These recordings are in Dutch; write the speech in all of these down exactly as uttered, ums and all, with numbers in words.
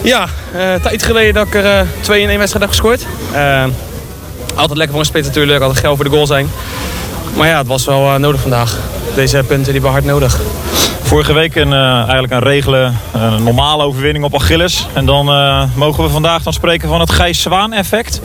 Ja, uh, tijd geleden dat ik er uh, twee in één wedstrijd heb gescoord. Uh, altijd lekker voor een spits natuurlijk, altijd geil voor de goal zijn. Maar ja, het was wel uh, nodig vandaag. Deze punten die hebben hard nodig. Vorige week een, uh, eigenlijk een regelen, een normale overwinning op Achilles. En dan uh, mogen we vandaag dan spreken van het Gijs Zwaan effect.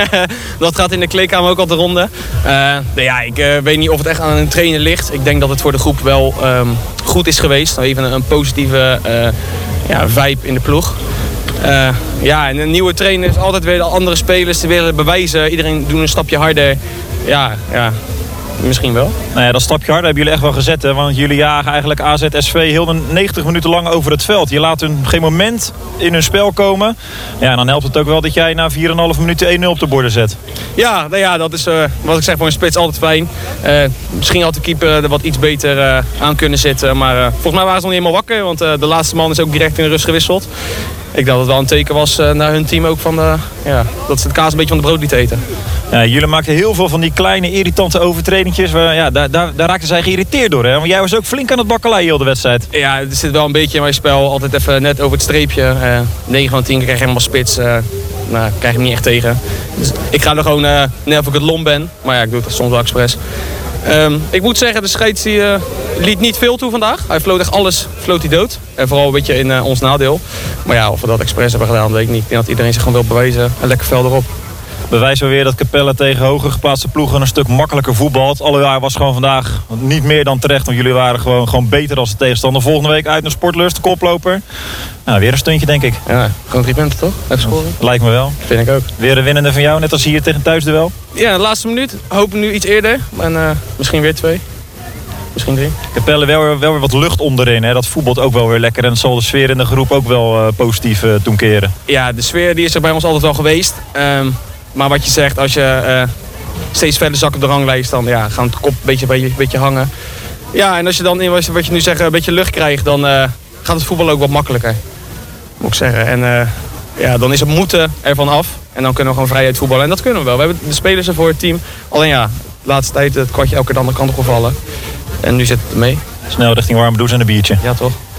Dat gaat in de kleedkamer ook al de ronde. Uh, nou ja, ik uh, weet niet of het echt aan een trainer ligt. Ik denk dat het voor de groep wel um, goed is geweest. Even een, een positieve uh, ja, vibe in de ploeg. Uh, ja, en een nieuwe trainer is altijd weer de andere spelers te willen bewijzen. Iedereen doet een stapje harder. Ja, ja. Misschien wel. Nou ja, dat stapje harder hebben jullie echt wel gezet. Hè? Want jullie jagen eigenlijk A Z S V heel de negentig minuten lang over het veld. Je laat hun op geen moment in hun spel komen. Ja, en dan helpt het ook wel dat jij na vier komma vijf minuten één nul op de borden zet. Ja, nou ja, dat is uh, wat ik zeg voor een spits altijd fijn. Uh, misschien had de keeper er wat iets beter uh, aan kunnen zitten. Maar uh, volgens mij waren ze nog niet helemaal wakker. Want uh, de laatste man is ook direct in de rust gewisseld. Ik dacht dat het wel een teken was uh, naar hun team ook van de, ja, dat ze het kaas een beetje van de brood liet eten. Ja, jullie maakten heel veel van die kleine irritante overtredingjes. Waar, ja, daar, daar, daar raakten zij geïrriteerd door. Hè? Want jij was ook flink aan het bakkeleien heel de wedstrijd. Ja, er zit wel een beetje in mijn spel. Altijd even net over het streepje. Uh, negen van tien krijg je helemaal spits. Uh, nou, krijg je hem niet echt tegen. Dus ik ga er gewoon uh, net of ik het lom ben. Maar ja, ik doe het soms wel expres. Um, ik moet zeggen, de scheids die, uh, liet niet veel toe vandaag. Hij floot echt alles floot hij dood. En vooral een beetje in uh, ons nadeel. Maar ja, of we dat expres hebben gedaan, weet ik niet. Ik denk dat iedereen zich gewoon wil bewijzen. Een lekker vel erop. Bewijzen we weer dat Capelle tegen hoger geplaatste ploegen een stuk makkelijker voetbalt. Allewaar was gewoon vandaag niet meer dan terecht. Want jullie waren gewoon, gewoon beter dan de tegenstander. Volgende week uit naar Sportlust, de koploper. Nou, weer een stuntje denk ik. Ja, gewoon drie punten toch? Even scoren. Lijkt me wel. Vind ik ook. Weer een winnende van jou, net als hier tegen thuisduel. Ja, de laatste minuut. Hopen nu iets eerder. En uh, misschien weer twee. Misschien drie. Capelle wel, wel weer wat lucht onderin. Hè? Dat voetbalt ook wel weer lekker. En dat zal de sfeer in de groep ook wel uh, positief uh, doen keren. Ja, de sfeer die is er bij ons altijd wel geweest. Um, Maar wat je zegt, als je uh, steeds verder zakt op de ranglijst, dan ja, gaat het kop een beetje, beetje, beetje hangen. Ja, en als je dan in wat je nu zegt een beetje lucht krijgt, dan uh, gaat het voetbal ook wat makkelijker. Moet ik zeggen. En uh, ja, dan is het moeten ervan af. En dan kunnen we gewoon vrijheid voetballen. En dat kunnen we wel. We hebben de spelers ervoor, het team. Alleen ja, de laatste tijd het kwartje elke keer de andere kant op gevallen. En nu zit het ermee. Snel richting warme douche en een biertje. Ja, toch?